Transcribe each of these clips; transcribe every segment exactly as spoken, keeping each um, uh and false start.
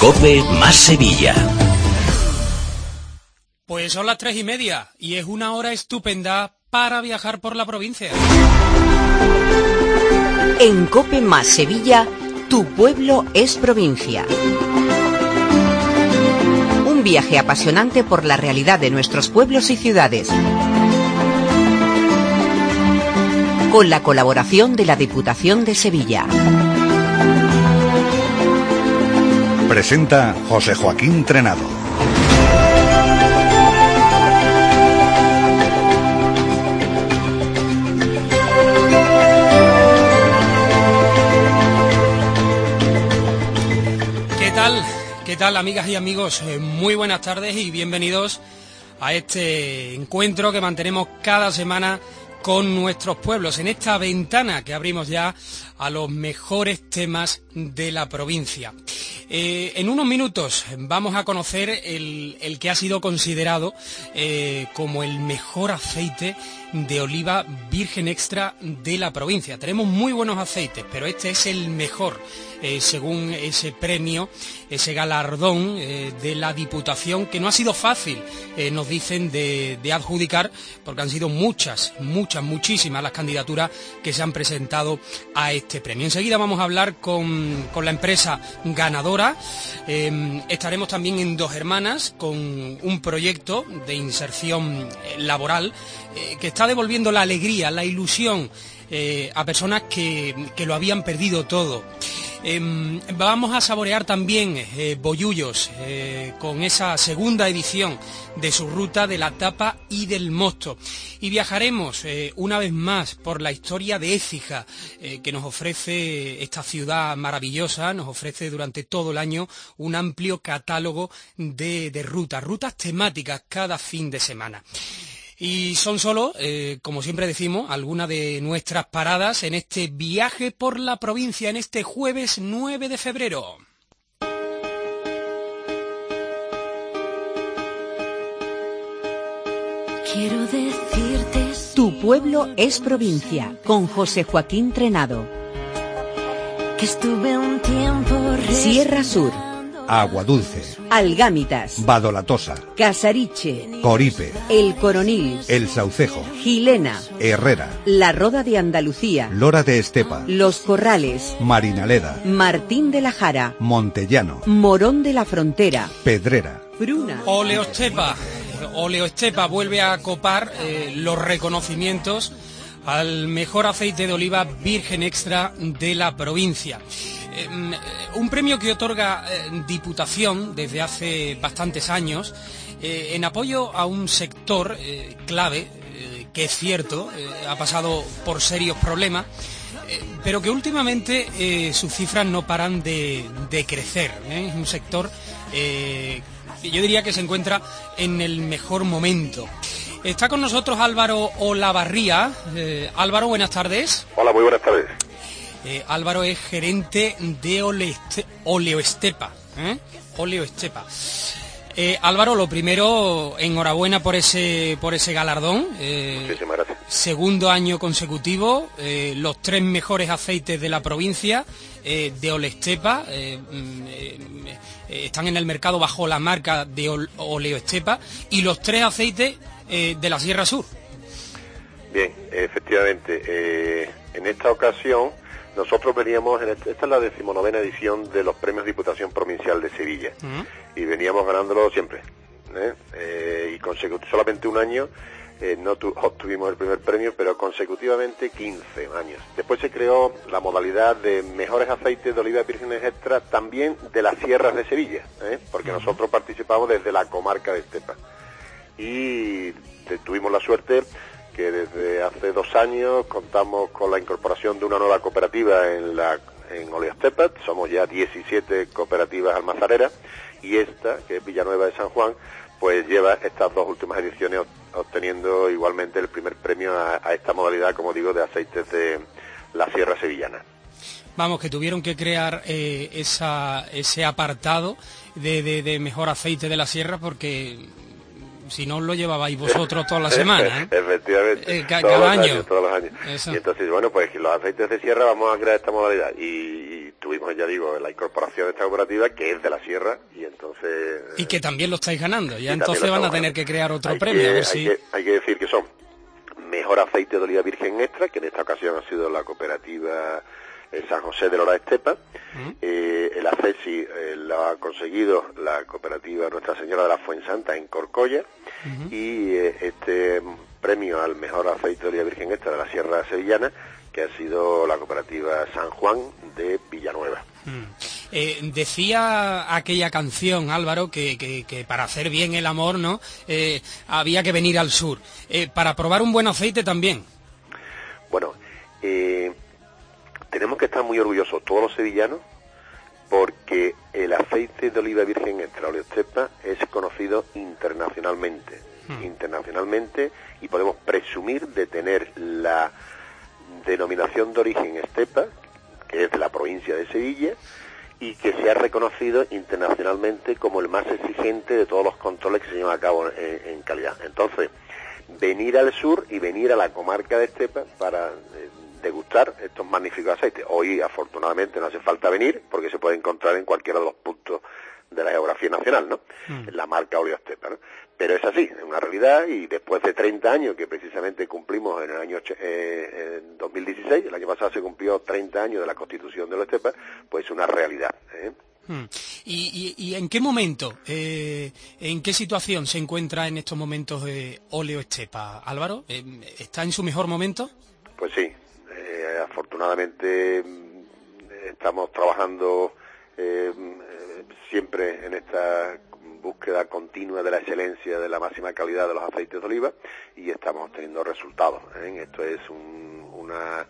COPE más Sevilla. Pues son las tres y media y es una hora estupenda para viajar por la provincia. En COPE más Sevilla, tu pueblo es provincia. Un viaje apasionante por la realidad de nuestros pueblos y ciudades. Con la colaboración de la Diputación de Sevilla. Presenta José Joaquín Trenado. ¿Qué tal? ¿Qué tal, amigas y amigos? Eh, muy buenas tardes y bienvenidos a este encuentro que mantenemos cada semana con nuestros pueblos, en esta ventana que abrimos ya a los mejores temas de la provincia. Eh, en unos minutos vamos a conocer el, el que ha sido considerado eh, como el mejor aceite de oliva virgen extra de la provincia. Tenemos muy buenos aceites, pero este es el mejor, eh, según ese premio, ese galardón eh, de la Diputación, que no ha sido fácil, eh, nos dicen, de, de adjudicar, porque han sido muchas, muchas, muchísimas las candidaturas que se han presentado a este premio. Enseguida vamos a hablar con, con la empresa ganadora. Eh, estaremos también en Dos Hermanas con un proyecto de inserción laboral eh, que está devolviendo la alegría, la ilusión eh, a personas que, que lo habían perdido todo. Eh, vamos a saborear también eh, Bollullos eh, con esa segunda edición de su ruta de la tapa y del mosto, y viajaremos eh, una vez más por la historia de Écija, eh, que nos ofrece esta ciudad maravillosa, nos ofrece durante todo el año un amplio catálogo de, de rutas, rutas temáticas cada fin de semana. Y son solo, eh, como siempre decimos, algunas de nuestras paradas en este viaje por la provincia, en este jueves nueve de febrero. Quiero decirte... Tu pueblo es provincia, con José Joaquín Trenado. Que estuve un tiempo... Sierra Sur. Agua Dulce, Algámitas, Badolatosa, Casariche, Coripe, El Coronil, El Saucejo, Gilena, Herrera, La Roda de Andalucía, Lora de Estepa, Los Corrales, Marinaleda, Martín de la Jara, Montellano, Morón de la Frontera, Pedrera, Pruna. Oleoestepa, Oleoestepa vuelve a copar eh, los reconocimientos al mejor aceite de oliva virgen extra de la provincia. Eh, un premio que otorga eh, Diputación desde hace bastantes años eh, en apoyo a un sector eh, clave, eh, que es cierto, eh, ha pasado por serios problemas, eh, pero que últimamente eh, sus cifras no paran de, de crecer. ¿eh? Es un sector eh, que yo diría que se encuentra en el mejor momento. Está con nosotros Álvaro Olavarría. Eh, Álvaro, buenas tardes. Hola, muy buenas tardes. Eh, Álvaro es gerente de Oleoeste, Oleoestepa. ¿eh? Oleoestepa. Eh, Álvaro, lo primero, enhorabuena por ese por ese galardón. Eh, Muchísimas gracias. Segundo año consecutivo, eh, los tres mejores aceites de la provincia eh, de Oleoestepa eh, eh, eh, están en el mercado bajo la marca de Oleoestepa, y los tres aceites eh, de la Sierra Sur. Bien, efectivamente, eh, en esta ocasión nosotros veníamos, en este, esta es la decimonovena edición de los premios Diputación Provincial de Sevilla, uh-huh. y veníamos ganándolo siempre, ¿eh? Eh, y consecutivamente, solamente un año eh, no tu, obtuvimos el primer premio, pero consecutivamente quince años. Después se creó la modalidad de mejores aceites de oliva vírgenes extra también de las sierras de Sevilla, ¿eh? porque uh-huh. nosotros participamos desde la comarca de Estepa, y tuvimos la suerte que desde hace dos años contamos con la incorporación de una nueva cooperativa en la en Oleoestepa. Somos ya diecisiete cooperativas almazareras, y esta, que es Villanueva de San Juan, pues lleva estas dos últimas ediciones obteniendo igualmente el primer premio a, a esta modalidad, como digo, de aceites de la Sierra Sevillana. Vamos, que tuvieron que crear eh, esa, ese apartado de, de, de mejor aceite de la sierra, porque si no lo llevabais vosotros toda la semana, ¿eh? Efectivamente, eh, ca todos cada los año. años, todos los años. Eso. Y entonces, bueno, pues los aceites de sierra vamos a crear esta modalidad, y, y tuvimos, ya digo, la incorporación de esta cooperativa, que es de la Sierra, y entonces... Y que también lo estáis ganando, ya entonces van a tener que crear otro hay premio. Que, a ver hay, si... que, hay que decir que son mejor aceite de oliva virgen extra, que en esta ocasión ha sido la cooperativa eh, San José de Lora Estepa. Uh-huh. eh, el ACESI eh, lo ha conseguido la cooperativa Nuestra Señora de la Fuensanta en Corcolla, uh-huh. y eh, este premio al mejor aceite de oliva virgen extra de la Sierra Sevillana, que ha sido la cooperativa San Juan de Villanueva. Mm. Eh, decía aquella canción, Álvaro, que, que, que para hacer bien el amor, ¿no? Eh, había que venir al sur. Eh, para probar un buen aceite también. Bueno, eh, tenemos que estar muy orgullosos todos los sevillanos, porque el aceite de oliva virgen extra Oleostepa es conocido internacionalmente, mm. internacionalmente, y podemos presumir de tener la denominación de origen Estepa, que es de la provincia de Sevilla, y que se ha reconocido internacionalmente como el más exigente de todos los controles que se llevan a cabo en, en calidad. Entonces, venir al sur y venir a la comarca de Estepa para eh, degustar estos magníficos aceites. Hoy, afortunadamente, no hace falta venir, porque se puede encontrar en cualquiera de los puntos de la geografía nacional, ¿no? Mm. La marca Oleostepa, ¿no? Pero es así, es una realidad, y después de treinta años, que precisamente cumplimos en el año eh, en dos mil dieciséis, el año pasado se cumplió treinta años de la constitución de Oleostepa, pues es una realidad, ¿eh? Mm. ¿Y, y, y en qué momento, eh, en qué situación se encuentra en estos momentos eh, Oleostepa, Álvaro? Eh, ¿Está en su mejor momento? Pues sí, eh, afortunadamente estamos trabajando eh, siempre en esta búsqueda continua de la excelencia, de la máxima calidad de los aceites de oliva, y estamos teniendo resultados, ¿eh? Esto es un una,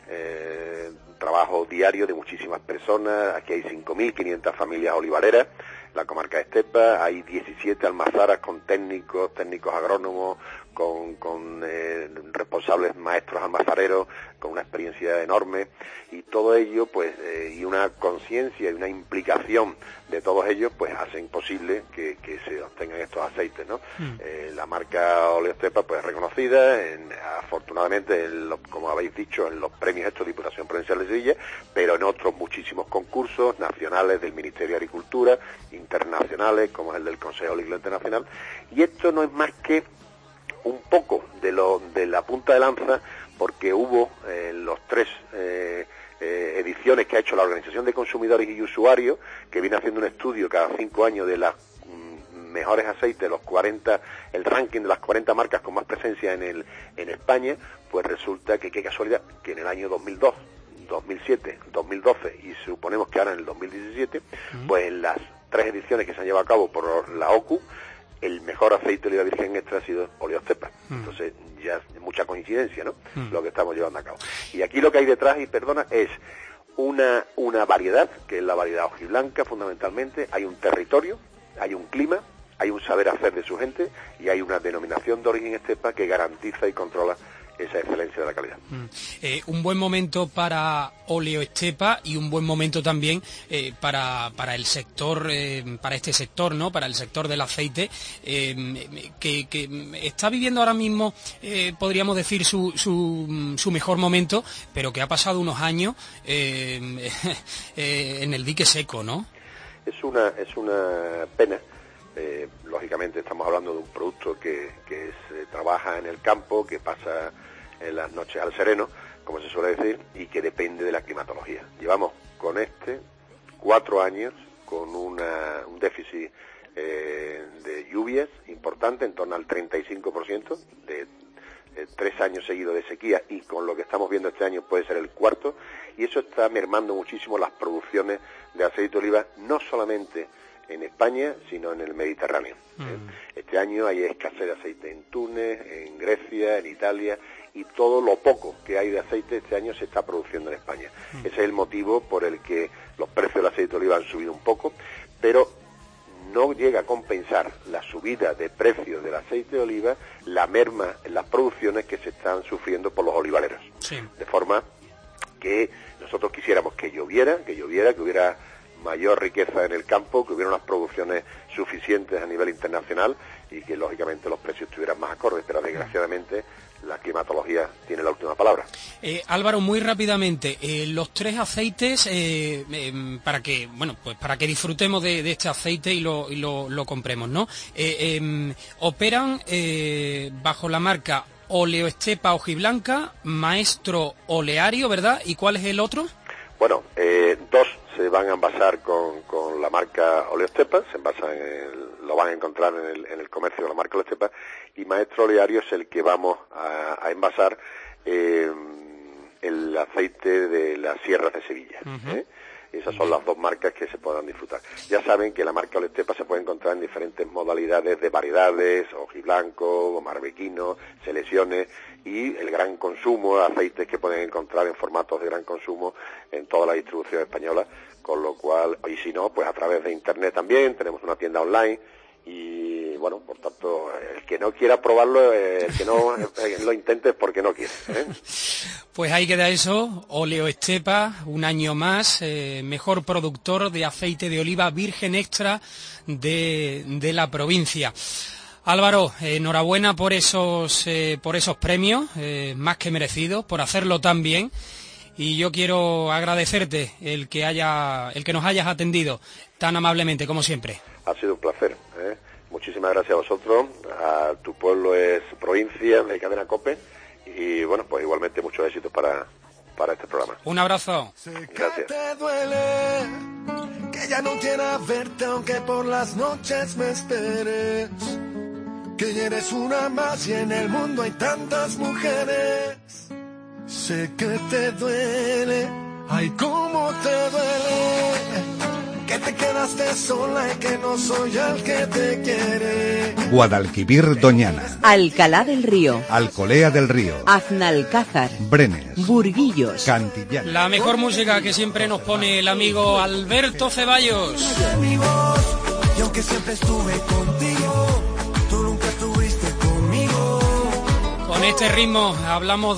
eh, trabajo diario de muchísimas personas. Aquí hay cinco mil quinientas familias olivareras, la comarca de Estepa, hay diecisiete almazaras con técnicos, técnicos agrónomos, con, con eh, responsables maestros almazareros, con una experiencia enorme, y todo ello, pues, eh, y una conciencia y una implicación de todos ellos, pues, hacen posible que, que se obtengan estos aceites, ¿no? Mm. Eh, la marca Oleostepa, pues, reconocida, en, afortunadamente, en lo, como habéis dicho, en los premios estos de Diputación Provincial de Sevilla, pero en otros muchísimos concursos nacionales del Ministerio de Agricultura, internacionales, como es el del Consejo Agrícola Internacional, y esto no es más que un poco de lo de la punta de lanza, porque hubo eh, los tres eh, eh, ediciones que ha hecho la Organización de Consumidores y Usuarios, que viene haciendo un estudio cada cinco años de las mm, mejores aceites, los cuarenta, el ranking de las cuarenta marcas con más presencia en el en España. Pues resulta que, qué casualidad, que en el año dos mil dos, dos mil siete, dos mil doce y suponemos que ahora en el dos mil diecisiete, uh-huh. pues en las tres ediciones que se han llevado a cabo por la O C U, el mejor aceite de oliva virgen extra ha sido Oleostepa. Mm. Entonces ya es mucha coincidencia, ¿no? Mm. Lo que estamos llevando a cabo. Y aquí lo que hay detrás, y perdona, es una una variedad, que es la variedad hojiblanca fundamentalmente. Hay un territorio, hay un clima, hay un saber hacer de su gente, y hay una denominación de origen Estepa que garantiza y controla esa excelencia de la calidad. Mm. Eh, un buen momento para Oleostepa y un buen momento también eh, para, para el sector, eh, para este sector, ¿no? Para el sector del aceite, eh, que, que está viviendo ahora mismo, eh, podríamos decir, su, su, su mejor momento, pero que ha pasado unos años eh, eh, en el dique seco, ¿no? Es una, es una pena. Eh, lógicamente estamos hablando de un producto que, que se trabaja en el campo, que pasa en las noches al sereno, como se suele decir, y que depende de la climatología. Llevamos con este cuatro años con una, un déficit eh, de lluvias importante, en torno al treinta y cinco por ciento, de eh, tres años seguidos de sequía, y con lo que estamos viendo este año puede ser el cuarto, y eso está mermando muchísimo las producciones de aceite de oliva, no solamente en España, sino en el Mediterráneo. Mm. Este año hay escasez de aceite en Túnez, en Grecia, en Italia, y todo lo poco que hay de aceite este año se está produciendo en España. Mm. Ese es el motivo por el que los precios del aceite de oliva han subido un poco, pero no llega a compensar la subida de precios del aceite de oliva la merma en las producciones que se están sufriendo por los olivareros. Sí. De forma que nosotros quisiéramos que lloviera, que lloviera, que hubiera mayor riqueza en el campo, que hubiera unas producciones suficientes a nivel internacional y que lógicamente los precios estuvieran más acordes, pero desgraciadamente la climatología tiene la última palabra. Eh, Álvaro, muy rápidamente, eh, los tres aceites, eh, eh, para que bueno, pues para que disfrutemos de, de este aceite y lo, y lo, lo compremos, ¿no? Eh, eh, operan eh, bajo la marca Oleoestepa Hojiblanca, Maestro Oleario, ¿verdad? ¿Y cuál es el otro? Bueno, eh, dos se van a envasar con, con la marca Oleoestepa, se envasan en el, lo van a encontrar en el, en el comercio de la marca Oleoestepa, y Maestro Oleario es el que vamos a, a envasar eh, el aceite de las sierras de Sevilla. Uh-huh. ¿eh? Esas son las dos marcas que se podrán disfrutar. Ya saben que la marca Oleoestepa se puede encontrar en diferentes modalidades de variedades, hojiblanco, marbequino, selecciones, y el gran consumo, aceites que pueden encontrar en formatos de gran consumo en toda la distribución española, con lo cual, y si no, pues a través de internet también, tenemos una tienda online, y bueno, por tanto, el que no quiera probarlo, el que no lo intente es porque no quiere, ¿eh? Pues ahí queda eso, Oleoestepa, un año más, eh, mejor productor de aceite de oliva virgen extra de, de la provincia. Álvaro, eh, enhorabuena por esos eh, por esos premios, eh, más que merecidos, por hacerlo tan bien. Y yo quiero agradecerte el que haya el que nos hayas atendido tan amablemente como siempre. Ha sido un placer, ¿eh? Muchísimas gracias a vosotros. A Tu Pueblo es Provincia de Cadena COPE, y bueno, pues igualmente muchos éxitos para para este programa. Un abrazo. Gracias. Te duele que ya no quiera verte aunque por las noches me esperes, que ya eres una más y en el mundo hay tantas mujeres. Sé que te duele, ay cómo te duele, que te quedaste sola y que no soy el que te quiere. Guadalquivir, Doñana, Alcalá del Río, Alcolea del Río, Aznalcázar, Brenes, Burguillos, Cantillana. La mejor música que siempre nos pone el amigo Alberto Ceballos. Amigos, y aunque siempre estuve contigo, tú nunca estuviste conmigo. Con este ritmo hablamos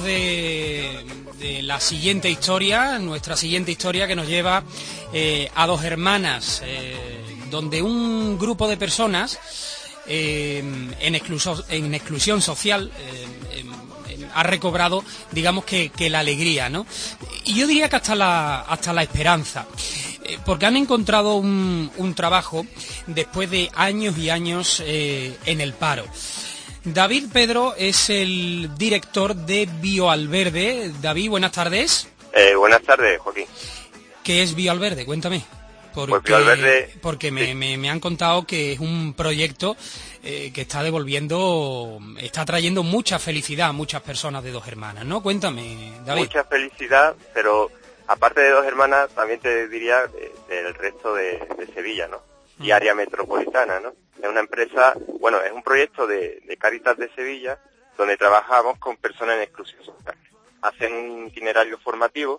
de, de la siguiente historia, nuestra siguiente historia que nos lleva eh, a Dos Hermanas, eh, donde un grupo de personas eh, en, exclusión, en exclusión social eh, en, en, ha recobrado, digamos que, que la alegría, ¿no? Y yo diría que hasta la, hasta la esperanza, eh, porque han encontrado un, un trabajo después de años y años eh, en el paro. David Pedro es el director de Bioalverde. David, buenas tardes. Eh, buenas tardes, Joaquín. ¿Qué es Bioalverde? Cuéntame. Porque, pues Bioalverde, porque me, sí. me, me han contado que es un proyecto eh, que está devolviendo, está trayendo mucha felicidad a muchas personas de Dos Hermanas, ¿no? Cuéntame, David. Mucha felicidad, pero aparte de Dos Hermanas, también te diría del de, resto de, de Sevilla, ¿no? Y área metropolitana, ¿no? Es una empresa, bueno, es un proyecto de, de Cáritas de Sevilla, donde trabajamos con personas en exclusión social. Hacen un itinerario formativo,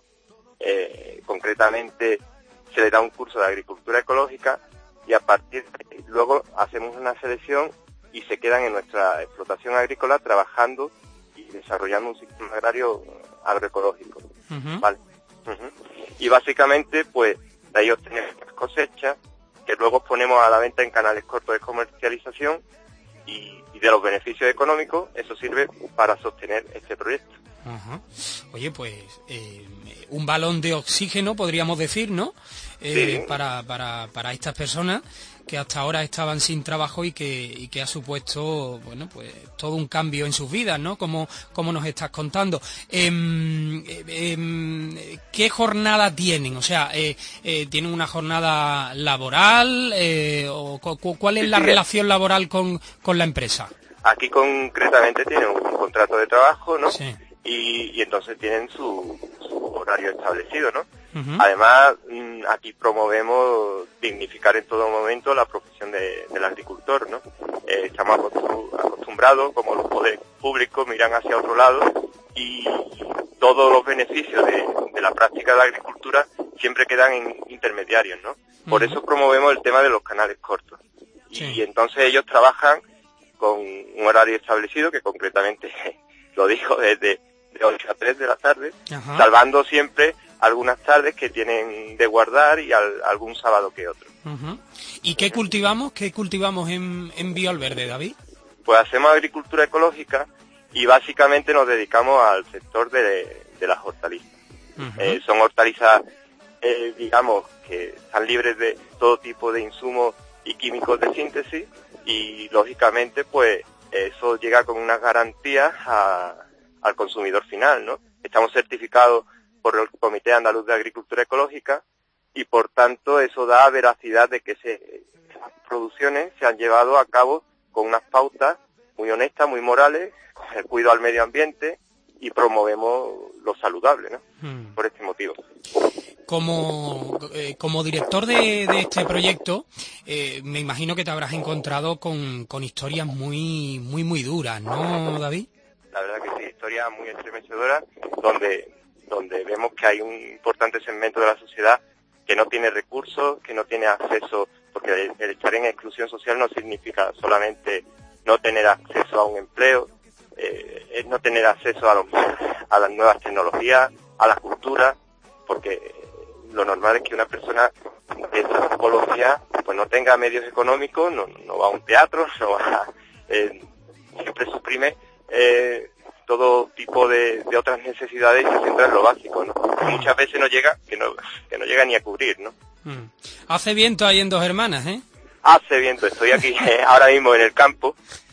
eh, concretamente se les da un curso de agricultura ecológica, y a partir de luego hacemos una selección y se quedan en nuestra explotación agrícola trabajando y desarrollando un sistema agrario agroecológico, uh-huh. ¿vale? Uh-huh. Y básicamente, pues, de ahí obtenemos cosechas, que luego ponemos a la venta en canales cortos de comercialización, y, y de los beneficios económicos, eso sirve para sostener este proyecto. Ajá. Oye, pues eh, un balón de oxígeno, podríamos decir, ¿no? Eh, sí. para, para, para estas personas que hasta ahora estaban sin trabajo y que, y que ha supuesto, bueno, pues todo un cambio en sus vidas, ¿no? Como, como nos estás contando. Eh, eh, ¿Qué jornada tienen? O sea, eh, eh, ¿tienen una jornada laboral? Eh, o cu ¿Cuál es sí, la sí, relación laboral con, con la empresa? Aquí concretamente tienen un contrato de trabajo, ¿no? Sí. Y, y entonces tienen su, su horario establecido, ¿no? Uh-huh. Además, aquí promovemos dignificar en todo momento la profesión de, del agricultor, ¿no? Eh, estamos acostumbrados, como los poderes públicos miran hacia otro lado, y todos los beneficios de, de la práctica de la agricultura siempre quedan en intermediarios, ¿no? Por uh-huh. eso promovemos el tema de los canales cortos. Sí. Y entonces ellos trabajan con un horario establecido, que concretamente lo digo desde de ocho a tres de la tarde, ajá. salvando siempre algunas tardes que tienen de guardar y al, algún sábado que otro. Uh-huh. ¿Y qué cultivamos? ¿Qué cultivamos en, en Villalverde, David? Pues hacemos agricultura ecológica y básicamente nos dedicamos al sector de, de las hortalizas. Uh-huh. Eh, son hortalizas, eh, digamos, que están libres de todo tipo de insumos y químicos de síntesis y, lógicamente, pues eso llega con unas garantías a, al consumidor final, ¿no? Estamos certificados por el Comité Andaluz de Agricultura Ecológica y, por tanto, eso da veracidad de que se, las producciones se han llevado a cabo con unas pautas muy honestas, muy morales, con el cuidado al medio ambiente y promovemos lo saludable, ¿no? Hmm. Por este motivo. Como, eh, como director de, de este proyecto, eh, me imagino que te habrás encontrado con, con historias muy, muy, muy duras, ¿no, David? La verdad que sí, historias muy estremecedoras, donde, donde vemos que hay un importante segmento de la sociedad que no tiene recursos, que no tiene acceso, porque el, el estar en exclusión social no significa solamente no tener acceso a un empleo, eh, es no tener acceso a, los, a las nuevas tecnologías, a la cultura, porque lo normal es que una persona de esta tipología pues no tenga medios económicos, no, no va a un teatro, no va, eh, siempre suprime eh, todo tipo de, de otras necesidades y se centra en lo básico, ¿no? Y muchas veces no llega, que no, que no llega ni a cubrir, ¿no? Mm. Hace viento ahí en Dos Hermanas, ¿eh? Hace viento, estoy aquí eh, ahora mismo en el campo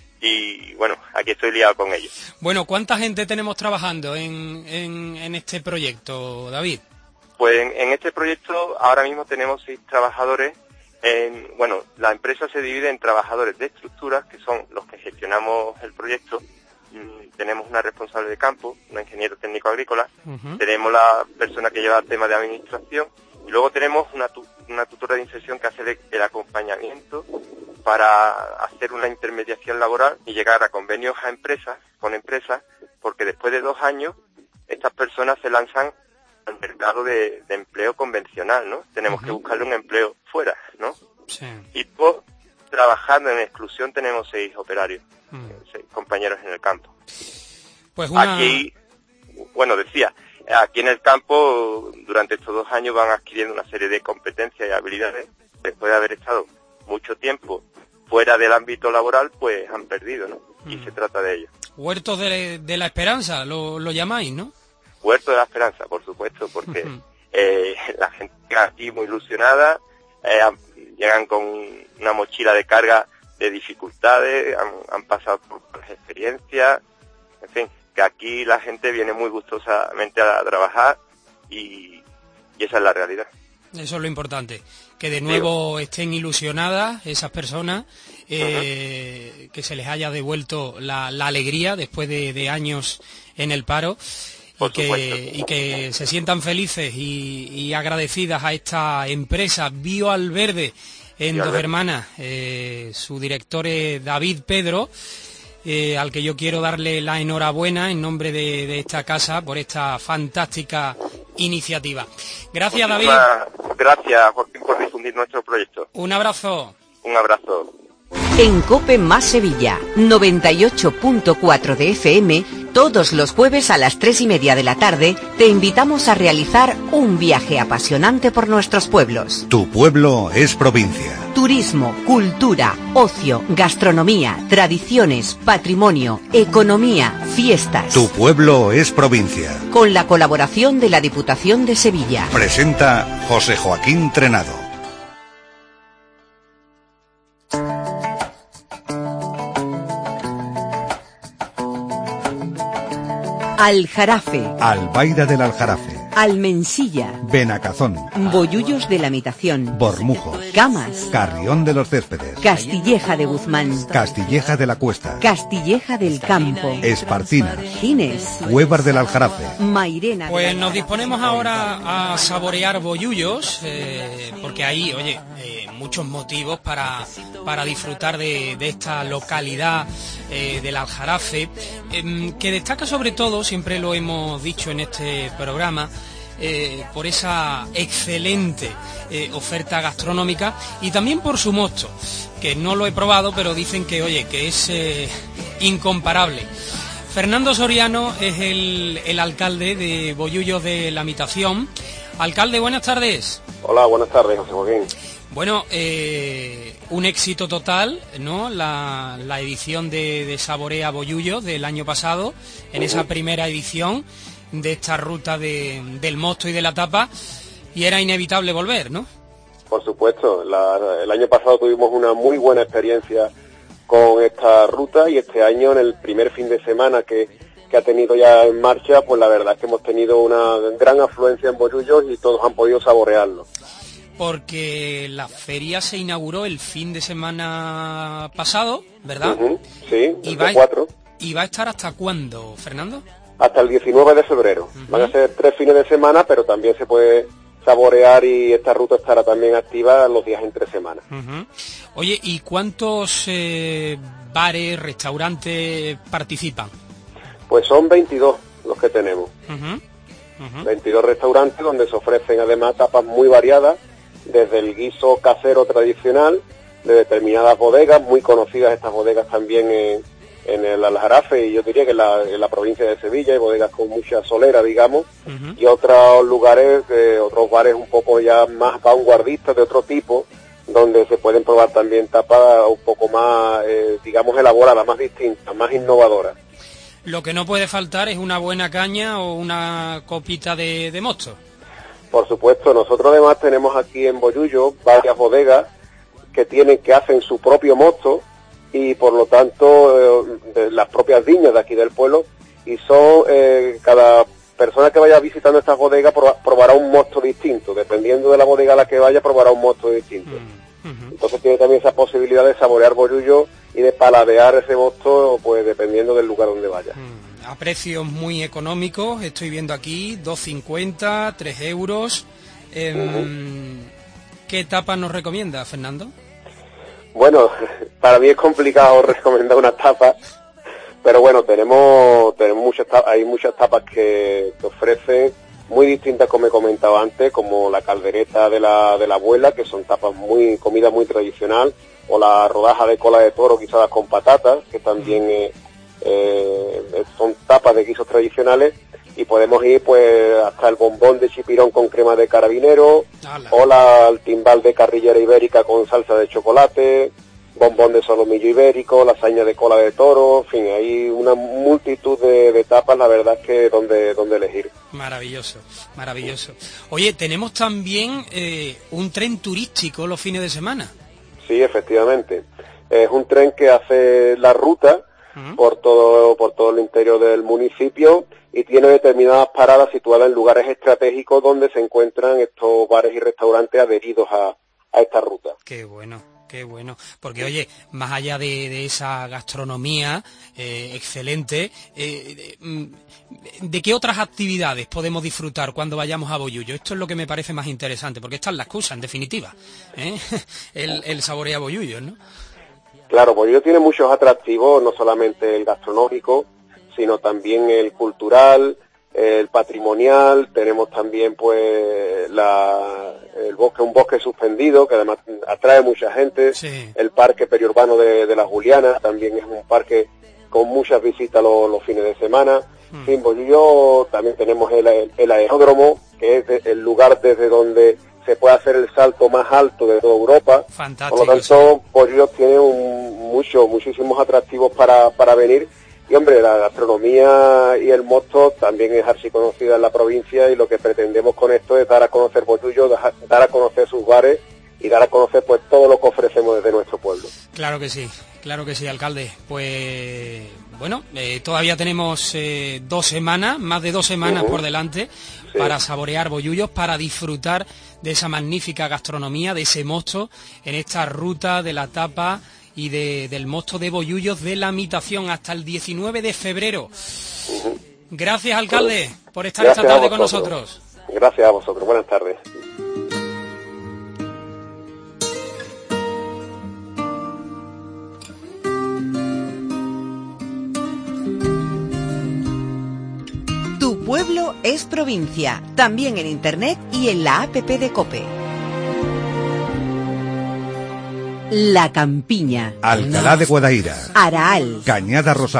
y bueno, aquí estoy liado con ellos. Bueno, ¿cuánta gente tenemos trabajando en, en, en este proyecto, David? Pues en, en este proyecto ahora mismo tenemos seis trabajadores. En, bueno, la empresa se divide en trabajadores de estructuras, que son los que gestionamos el proyecto. Mm, tenemos una responsable de campo, un ingeniero técnico agrícola. Uh-huh. Tenemos la persona que lleva el tema de administración. Y luego tenemos una, tu, una tutora de inserción que hace el, el acompañamiento para hacer una intermediación laboral y llegar a convenios a empresas, con empresas, porque después de dos años estas personas se lanzan al mercado de, de empleo convencional, ¿no? Tenemos uh-huh. que buscarle un empleo fuera, ¿no? Sí. Y pues, trabajando en exclusión tenemos seis operarios, uh-huh. seis compañeros en el campo. Pues una... Aquí, bueno, decía, aquí en el campo durante estos dos años van adquiriendo una serie de competencias y habilidades. Después de haber estado mucho tiempo fuera del ámbito laboral, pues han perdido, ¿no? Uh-huh. Y se trata de ello. Huertos de, de la Esperanza, lo, lo llamáis, ¿no? Huerto de la Esperanza, por supuesto, porque uh-huh. eh, la gente llega aquí muy ilusionada, eh, llegan con una mochila de carga de dificultades, han, han pasado por las experiencias, en fin, que aquí la gente viene muy gustosamente a trabajar y, y esa es la realidad. Eso es lo importante, que de nuevo sí. estén ilusionadas esas personas, eh, uh-huh. que se les haya devuelto la, la alegría después de, de años en el paro. Y que, y que se sientan felices y, y agradecidas a esta empresa Villalverde en Dos Hermanas. Eh, su director es David Pedro, eh, al que yo quiero darle la enhorabuena en nombre de, de esta casa por esta fantástica iniciativa. Gracias, David. Gracias, Joaquín, por difundir nuestro proyecto. Un abrazo. Un abrazo. En COPE más Sevilla, noventa y ocho punto cuatro de F M, todos los jueves a las tres y media de la tarde, te invitamos a realizar un viaje apasionante por nuestros pueblos. Tu pueblo es provincia. Turismo, cultura, ocio, gastronomía, tradiciones, patrimonio, economía, fiestas. Tu pueblo es provincia. Con la colaboración de la Diputación de Sevilla. Presenta José Joaquín Trenado. Aljarafe. Albaida del Aljarafe. Almensilla. Benacazón. Bollullos de la Mitación. Bormujos. Camas. Carrión de los Céspedes. Castilleja de Guzmán. Castilleja de la Cuesta. Castilleja del Campo. Espartina. Gines. Huévar del Aljarafe. Mairena. Pues nos disponemos ahora a saborear bollullos, eh, porque hay, oye, eh, muchos motivos para, para disfrutar de, de esta localidad eh, del Aljarafe, eh, que destaca sobre todo, siempre lo hemos dicho en este programa, Eh, por esa excelente eh, oferta gastronómica y también por su mosto, que no lo he probado, pero dicen que, oye, que es eh, incomparable. Fernando Soriano es el, el alcalde de Bollullos de la Mitación Alcalde, buenas tardes. Hola, buenas tardes, José Joaquín. Bueno, eh, un éxito total, ¿no? La, la edición de, de Saborea Bollullos del año pasado, en uh-huh. esa primera edición de esta ruta de, del mosto y de la tapa, y era inevitable volver, ¿no? Por supuesto, la, el año pasado tuvimos una muy buena experiencia con esta ruta y este año, en el primer fin de semana que, que ha tenido ya en marcha, pues la verdad es que hemos tenido una gran afluencia en Bollullos y todos han podido saborearlo. Porque la feria se inauguró el fin de semana pasado, ¿verdad? Uh-huh, sí, y el va, cuatro. ¿Y va a estar hasta cuándo, Fernando? Hasta el diecinueve de febrero. Uh-huh. Van a ser tres fines de semana, pero también se puede saborear y esta ruta estará también activa los días entre semana. Uh-huh. Oye, ¿y cuántos eh, bares, restaurantes participan? Pues son veintidós los que tenemos. Uh-huh. Uh-huh. veintidós restaurantes donde se ofrecen además tapas muy variadas, desde el guiso casero tradicional, de determinadas bodegas, muy conocidas estas bodegas también en, en el Aljarafe, y yo diría que en la, en la provincia de Sevilla, hay bodegas con mucha solera, digamos, uh-huh. y otros lugares, eh, otros bares un poco ya más vanguardistas de otro tipo, donde se pueden probar también tapas un poco más, eh, digamos, elaboradas, más distintas, más innovadoras. Lo que no puede faltar es una buena caña o una copita de, de mosto. Por supuesto, nosotros además tenemos aquí en Bollullos varias bodegas que tienen, que hacen su propio mosto y por lo tanto eh, de las propias viñas de aquí del pueblo, y son eh, cada persona que vaya visitando estas bodegas probará un mosto distinto, dependiendo de la bodega a la que vaya probará un mosto distinto. Mm, uh-huh. Entonces tiene también esa posibilidad de saborear Bollullos y de paladear ese mosto, pues dependiendo del lugar donde vaya. Mm. A precios muy económicos, estoy viendo aquí, dos cincuenta, tres euros. Eh, uh-huh. ¿Qué tapa nos recomienda, Fernando? Bueno, para mí es complicado recomendar una tapa, pero bueno, tenemos tenemos muchas tapas, hay muchas tapas que, que ofrecen, muy distintas como he comentado antes, como la caldereta de la, de la abuela, que son tapas muy, comida muy tradicional, o la rodaja de cola de toro guisadas con patatas, que también es... Eh, son tapas de guisos tradicionales, y podemos ir pues hasta el bombón de chipirón con crema de carabinero, ¡Hala! O la, el timbal de carrillera ibérica con salsa de chocolate, bombón de solomillo ibérico, lasaña de cola de toro, en fin, hay una multitud de, de tapas, la verdad es que donde, donde elegir. Maravilloso, maravilloso. Oye, tenemos también eh, un tren turístico los fines de semana. Sí, efectivamente. Es un tren que hace la ruta Uh-huh. por todo por todo el interior del municipio y tiene determinadas paradas situadas en lugares estratégicos donde se encuentran estos bares y restaurantes adheridos a, a esta ruta. Qué bueno, qué bueno, porque oye, más allá de, de esa gastronomía eh, excelente, eh, de, ¿de qué otras actividades podemos disfrutar cuando vayamos a Bollullos? Esto es lo que me parece más interesante, porque esta es la excusa, en definitiva, ¿eh? el, el saborea Bollullos, ¿no? Claro, Bollullos tiene muchos atractivos, no solamente el gastronómico, sino también el cultural, el patrimonial. Tenemos también pues la, el bosque, un bosque suspendido que además atrae mucha gente. Sí. El parque periurbano de, de la Juliana también es un parque con muchas visitas los, los fines de semana. Mm. En Bollullos también tenemos el, el, el aeródromo, que es de, el lugar desde donde se puede hacer el salto más alto de toda Europa. Fantástico. Por lo tanto, sí. Bollullos tiene un, mucho, muchísimos atractivos para, para venir. Y hombre, la gastronomía y el mosto también es así conocida en la provincia, y lo que pretendemos con esto es dar a conocer Bollullos, dar a conocer sus bares y dar a conocer pues todo lo que ofrecemos desde nuestro pueblo. Claro que sí, claro que sí, alcalde. Pues bueno, eh, todavía tenemos eh, dos semanas, más de dos semanas uh-huh. por delante, sí. para saborear Bollullos, para disfrutar de esa magnífica gastronomía, de ese mosto, en esta ruta de la tapa y de, del mosto de Bollullos de la Mitación hasta el diecinueve de febrero. Uh-huh. Gracias, alcalde, por estar Gracias esta tarde con nosotros. Gracias a vosotros, buenas tardes. Tu pueblo es provincia, también en internet y en la app de COPE. La Campiña, Alcalá de Guadaira, Araal, Cañada Rosal,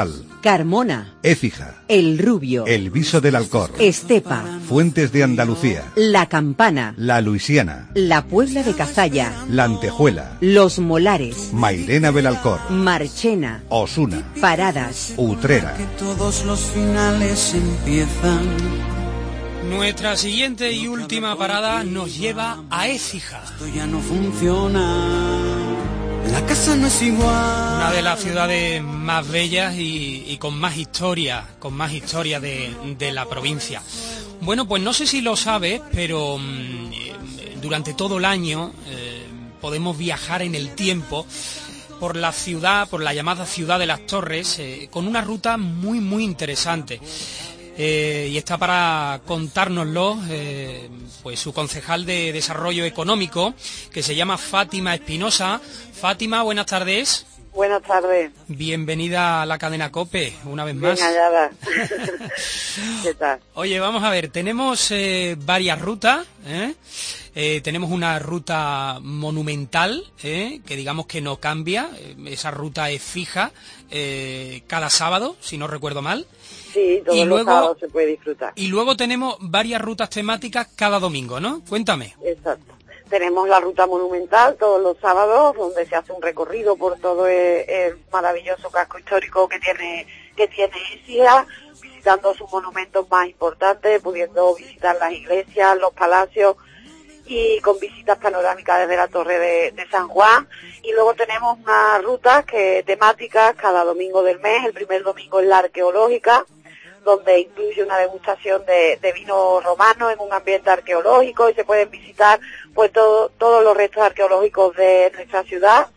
Carmona, Écija, El Rubio, El Viso del Alcor, Estepa, Fuentes de Andalucía, La Campana, La Luisiana, La Puebla de Cazalla, La Antejuela, Los Molares, Mairena Belalcor, Marchena, Osuna, Paradas, Utrera. Que todos los finales empiezan. Nuestra siguiente y última parada nos lleva a Écija. Esto ya no funciona. La casa no es igual. Una de las ciudades más bellas y, y con más historia, con más historia de, de la provincia. Bueno, pues no sé si lo sabes, pero mmm, durante todo el año eh, podemos viajar en el tiempo por la ciudad, por la llamada Ciudad de las Torres, eh, con una ruta muy, muy interesante. Eh, y está para contárnoslo eh, pues su concejal de Desarrollo Económico, que se llama Fátima Espinosa. Fátima, buenas tardes. Buenas tardes. Bienvenida a la cadena COPE, una vez más. Bien hallada. ¿Qué tal? Oye, vamos a ver, tenemos eh, varias rutas, ¿eh? Eh, tenemos una ruta monumental, ¿eh? Que digamos que no cambia, esa ruta es fija eh, cada sábado, si no recuerdo mal. Sí, todos y los luego, sábados se puede disfrutar. Y luego tenemos varias rutas temáticas cada domingo, ¿no? Cuéntame. Exacto. Tenemos la ruta monumental todos los sábados, donde se hace un recorrido por todo el, el maravilloso casco histórico que tiene que tiene Écija, visitando sus monumentos más importantes, pudiendo visitar las iglesias, los palacios y con visitas panorámicas desde la Torre de, de San Juan. Y luego tenemos unas rutas que temáticas cada domingo del mes. El primer domingo es la arqueológica, donde incluye una degustación de, de vino romano en un ambiente arqueológico y se pueden visitar pues todo, todos los restos arqueológicos de nuestra ciudad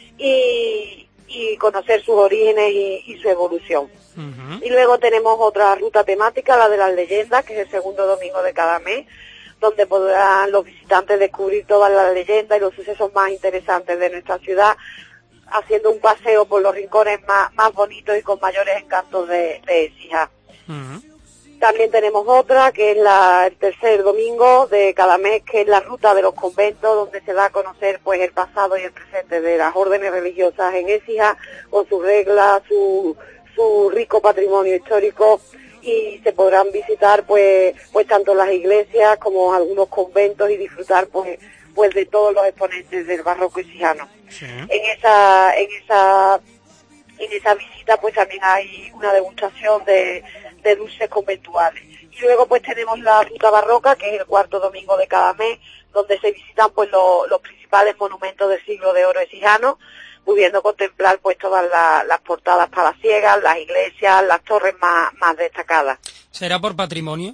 y, y conocer sus orígenes y, y su evolución. Uh-huh. Y luego tenemos otra ruta temática, la de las leyendas, que es el segundo domingo de cada mes, donde podrán los visitantes descubrir todas las leyendas y los sucesos más interesantes de nuestra ciudad, haciendo un paseo por los rincones más, más bonitos y con mayores encantos de, de Écija. Uh-huh. También tenemos otra, que es la, el tercer domingo de cada mes, que es la ruta de los conventos, donde se da a conocer pues el pasado y el presente de las órdenes religiosas en Écija, con sus reglas, su, su rico patrimonio histórico, y se podrán visitar pues pues tanto las iglesias como algunos conventos y disfrutar pues pues de todos los exponentes del barroco écijano. Sí. En esa en esa en esa visita pues también hay una degustación de, de dulces conventuales. Y luego pues tenemos la ruta barroca, que es el cuarto domingo de cada mes, donde se visitan pues lo, los principales monumentos del siglo de oro écijano, pudiendo contemplar pues todas la, las portadas palaciegas, las iglesias, las torres más, más destacadas. ¿Será por patrimonio?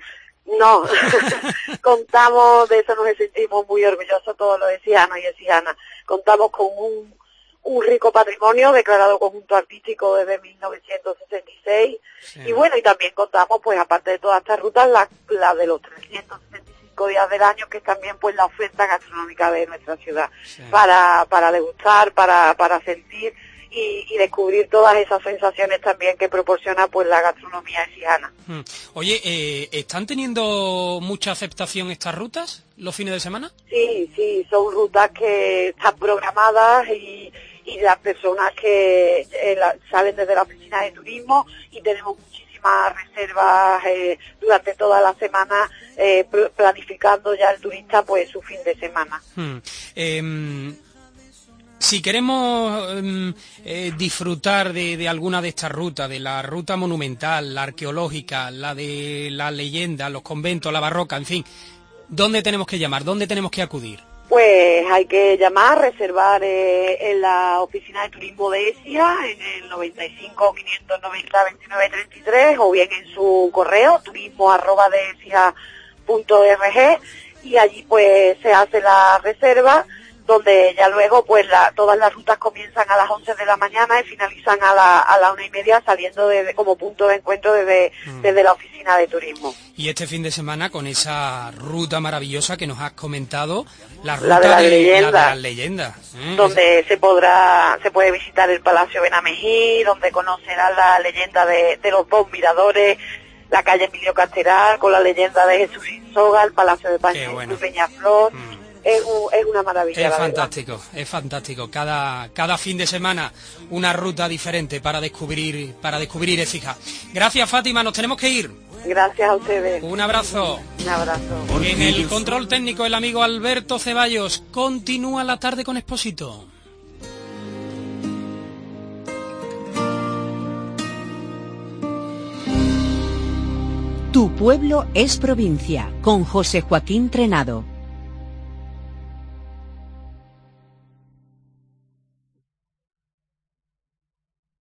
No, contamos, de eso nos sentimos muy orgullosos todos los écijanos y écijanas. Contamos con un, un rico patrimonio declarado conjunto artístico desde mil novecientos sesenta y seis. Sí. Y bueno, y también contamos pues aparte de todas estas rutas, la, la de los trescientos sesenta y cinco días del año, que es también pues la oferta gastronómica de nuestra ciudad, sí. para para degustar, para para sentir y, y descubrir todas esas sensaciones también que proporciona pues la gastronomía écijana. Oye, eh, ¿están teniendo mucha aceptación estas rutas los fines de semana? Sí, sí, son rutas que están programadas y, y las personas que eh, la, salen desde la oficina de turismo, y tenemos muchísimas reservas eh, durante toda la semana, eh, planificando ya el turista pues su fin de semana. Hmm. Eh, si queremos eh, eh, disfrutar de, de alguna de estas rutas, de la ruta monumental, la arqueológica, la de la leyenda, los conventos, la barroca, en fin, ¿dónde tenemos que llamar? ¿Dónde tenemos que acudir? Pues hay que llamar, reservar eh, en la oficina de turismo de Écija, en el noventa y cinco, quinientos noventa, veintinueve treinta y tres, o bien en su correo, turismo arroba de écija punto org, y allí pues se hace la reserva, donde ya luego pues la, todas las rutas comienzan a las once de la mañana y finalizan a la, a la una y media, saliendo de, como punto de encuentro desde, mm. desde la oficina de turismo. Y este fin de semana con esa ruta maravillosa que nos has comentado, la ruta la de, la de, leyenda, la de las leyendas, ¿eh? Donde se podrá, se puede visitar el Palacio Benamejí, donde conocerá la leyenda de, de los dos miradores, la calle Emilio Castelar con la leyenda de Jesús sin soga, el Palacio de Paña, bueno. Peñaflor. Mm. es, un, es una maravilla. Es fantástico, verdad. es fantástico. Cada, cada fin de semana una ruta diferente para descubrir, para descubrir Écija. Gracias, Fátima, nos tenemos que ir. Gracias a ustedes. Un abrazo. Un abrazo. En el control técnico el amigo Alberto Ceballos. Continúa la tarde con Expósito. Tu pueblo es provincia, con José Joaquín Trenado.